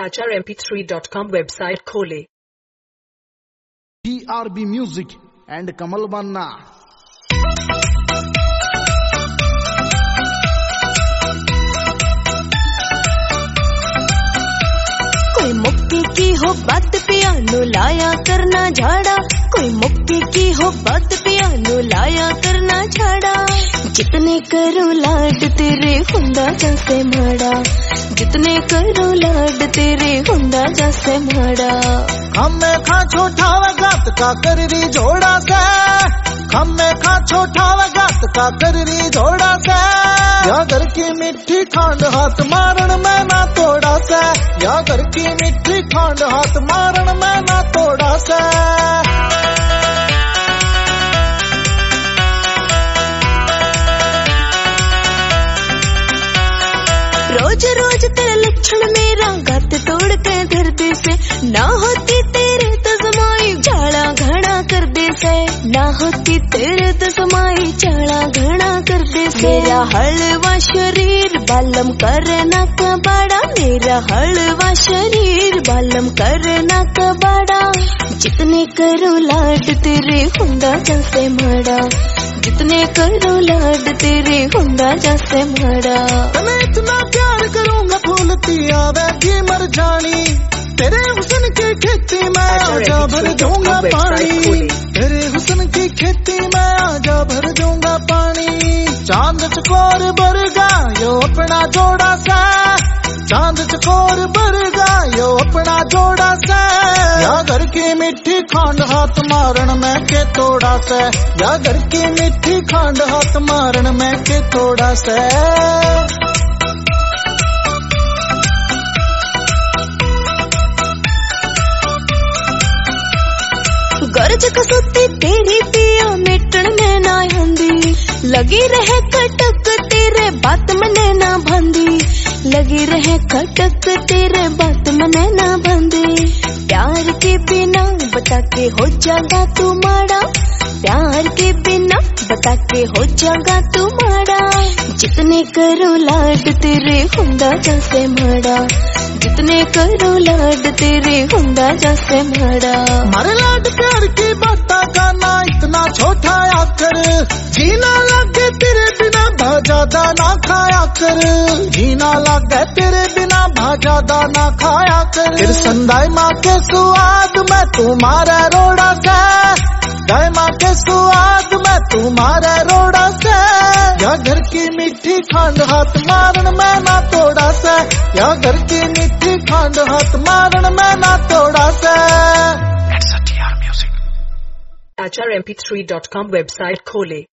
HRMP3.com website खोले। TRB music and Kamal Banna. कोई मुक्के की हो बात पियानो लाया करना झाड़ा, कोई मुक्के की हो बात पियानो लाया करना झाड़ा। जितने करो लाड तेरे हुंदा जैसे माड़ा, जितने करो लाड तेरे हुंदा जैसे माड़ा। हमें खा छोटा वगात का कररी जोड़ा से, हमें खा छोटा वगात का कररी जोड़ा से। या घर की मिट्टी खांड हाथ मारण में ना तोड़ा से, या घर की मिट्टी खांड हाथ मारण में ना तोड़ा से। रोज रोज तेरे लक्षण मेरा गत तोड़ के धरती से, ना होती तेरे तो समाई झाड़ा घड़ा कर दे से, ना होती तेरे तो समाई झाड़ा घड़ा कर दे से। मेरा हलवा शरीर बालम करना कबाड़ा, मेरा हलवा शरीर बालम करना कबाड़ा। जितने करो लाड तेरे हुंदा जैसे माड़ा, जितने करो लाड तेरे हुंदा जैसे माड़ा। मैं इतना प्यार करूंगा फूलती आवेगी मर जानी, तेरे हुस्न की खेती में आजा भर दूंगा पानी, तेरे हुस्न की खेती में आजा भर दूंगा पानी। चांद चकोर बरगा यो अपना जोड़ा सा, चांद चकोर बरगा यो अपना जोड़ा सा। या घर की मिट्टी खांड हाथ मारण में के तोड़ा से, या घर की मिट्टी खांड हाथ मारण में के तोड़ा से। गरज कसुती तेरी पिया मिटन में ना आंदी, लगी रहे कटक तेरे बात मने ना बंदी, लगी रहे कटक तेरे बात मने ना बंदी। प्यार के बिना बता के हो जाएगा तू माड़ा, प्यार के बिना बता के हो जाएगा तू माड़ा। जितने करो लाड तेरे हुंदा जैसे माड़ा, जितने करो लाड तेरे हुंदा जैसे माड़ा। मारे लाड प्यार की बाता का ना इतना छोटा आकर, जीना लगे तेरे बिना भाजादा ना खाया कर, जीना लगे तेरे बिना भाजादा ना खाया कर। फिर संदाई माँ के सुआद में तुम्हारा रोड़ा से, गाय माँ के सुआद में तुम्हारा रोड़ा से। या घर की मिट्टी खांड हाथ मारण में ना तोड़ा से, या घर की मिट्टी खांड हाथ मारण में ना तोड़ा से। HRMP3.com वेबसाइट खोले।